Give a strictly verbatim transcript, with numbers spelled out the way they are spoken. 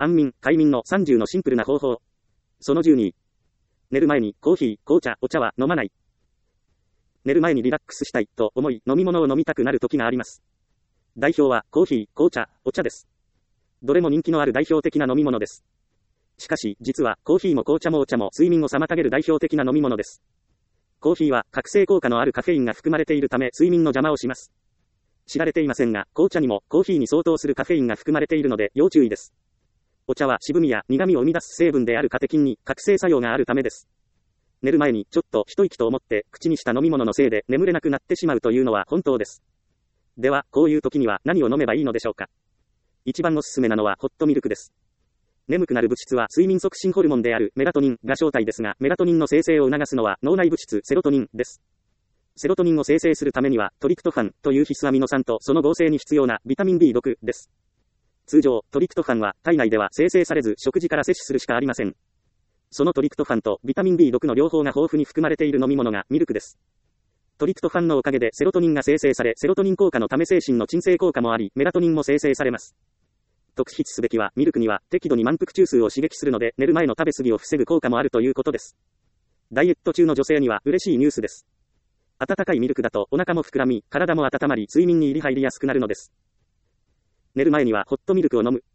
安眠、快眠のさんじゅうのシンプルな方法。そのじゅうに。寝る前にコーヒー、紅茶、お茶は飲まない。寝る前にリラックスしたいと思い、飲み物を飲みたくなる時があります。代表はコーヒー、紅茶、お茶です。どれも人気のある代表的な飲み物です。しかし、実はコーヒーも紅茶もお茶も睡眠を妨げる代表的な飲み物です。コーヒーは覚醒効果のあるカフェインが含まれているため睡眠の邪魔をします。知られていませんが、紅茶にもコーヒーに相当するカフェインが含まれているので要注意です。お茶は渋みや苦みを生み出す成分であるカテキンに覚醒作用があるためです。寝る前にちょっと一息と思って口にした飲み物のせいで眠れなくなってしまうというのは本当です。では、こういう時には何を飲めばいいのでしょうか。一番おすすめなのはホットミルクです。眠くなる物質は睡眠促進ホルモンであるメラトニンが正体ですが、メラトニンの生成を促すのは脳内物質セロトニンです。セロトニンを生成するためにはトリプトファンという必須アミノ酸とその合成に必要なビタミン ビーろく です。通常、トリプトファンは体内では生成されず食事から摂取するしかありません。そのトリプトファンとビタミン ビーろく の両方が豊富に含まれている飲み物がミルクです。トリプトファンのおかげでセロトニンが生成され、セロトニン効果のため精神の鎮静効果もあり、メラトニンも生成されます。特筆すべきは、ミルクには適度に満腹中枢を刺激するので、寝る前の食べ過ぎを防ぐ効果もあるということです。ダイエット中の女性には嬉しいニュースです。温かいミルクだとお腹も膨らみ、体も温まり、睡眠に入り入りやすくなるのです。寝る前にはホットミルクを飲む。